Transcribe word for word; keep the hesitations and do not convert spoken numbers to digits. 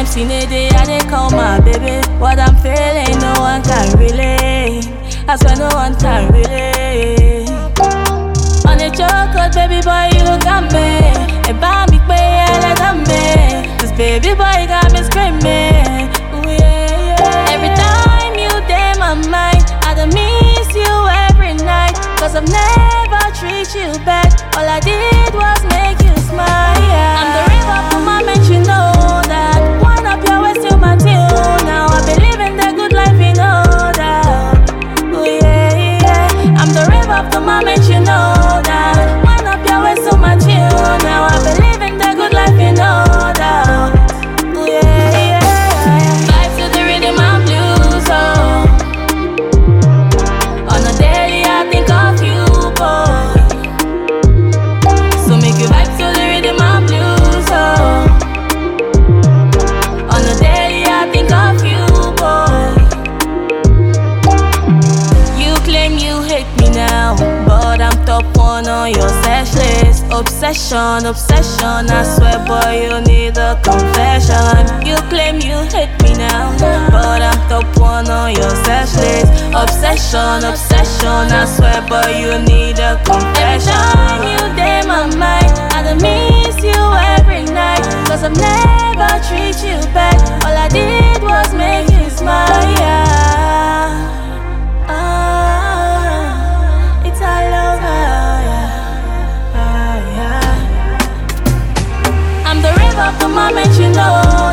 Times in a day I dey call my baby. What I'm feeling, no one can relate. I swear no one can relate. On a chocolate, baby boy, you got me. And buy me pay, let me. This baby boy got me screaming. Ooh, yeah, yeah. Every time you day my mind, I don't miss you every night. Cause I've never treated you bad. All I did was make you smile. Yeah. I'm the river for my man, you know that. Wind up your waist to my tune. Now I believe in the good life, you know that. Ooh, yeah, yeah. I'm the river for my man, you know that. Wind up your waist to my tune. Now I believe in the good life, you know that. Ooh, yeah, yeah. Vibe to the rhythm and blues, oh. On a daily I think of you, boy. So make you vibe to the rhythm and blues, oh. On a daily I think of you, boy. You claim you hate me now, but I'm top one on your search list. Obsession, obsession, I swear boy you need a confession. You claim you hate me now, but I'm top one on your search list. Obsession, obsession, I swear boy you need a confession. Every time you day my mind, I don't miss you every night. Cause I've never treated you bad. All I did was make you smile, yeah. Ah, it's all over, yeah. Ah, yeah. I'm the river for my man, you know